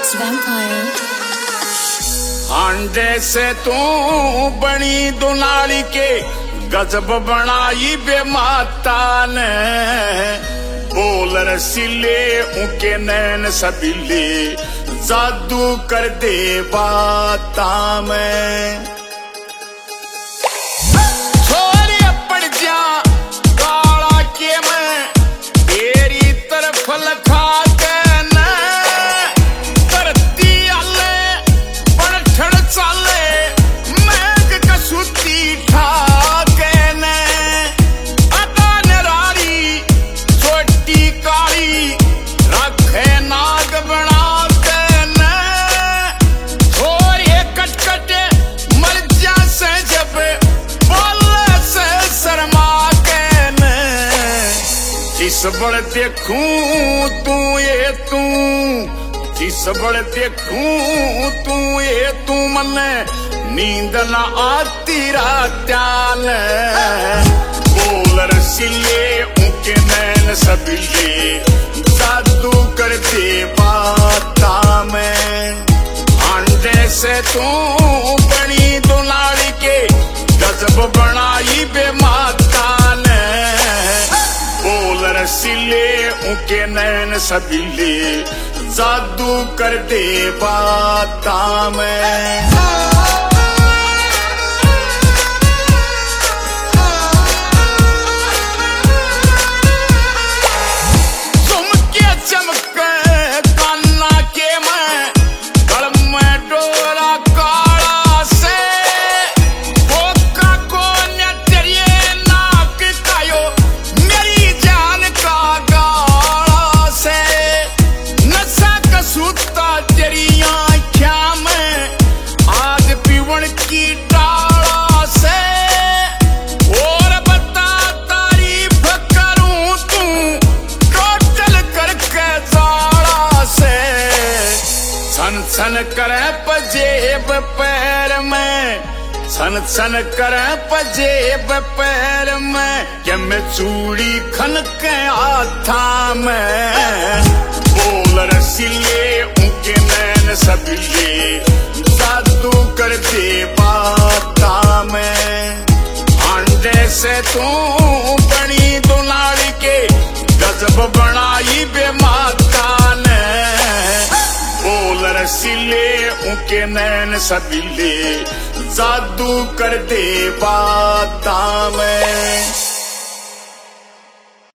Vampire। हांडे से तू बनी दुनाली के गजब बनाई बेमाता ने, बोल रसीले उनके नैन सबीले जादू कर दे बाता में। छोरे पड़ जा काला के मैं तेरी तरफ लखा के न करती आले पड़ठड़ चाले मैं कसूती ठा के न अदा नरारी छोटी काली रखे नाग बना के न छोरे कटकट मर जा से जब बोले से शर्मा के न जिस बड़ देखूं तू ये तू जिस बड़ देखूं तू ये तू मन नींद न आती रात्याल बोल रसीले उनके नैन सबीले जादू कर दे बाता में। अंडे से तू बनी दुलारी के गजब बनाई बेमाता ने, बोल रसीले उनके नैन सबीले जादू कर दे बाता में। की डाला से और बता तारीफ करूं तू टोटल करके जाला से सन सन करे पजेब पैर में सन सन करे पजेब पैर में कि मैं चूड़ी खन के हाथा में बोल रसीले उनके नैन सबीले जादू कर दे बाता में। अंडे से तू बनी दुलारी के गजब बनाई बेमाता ने, बोल रसीले उनके नैन सबीले जादू कर दे बाता में।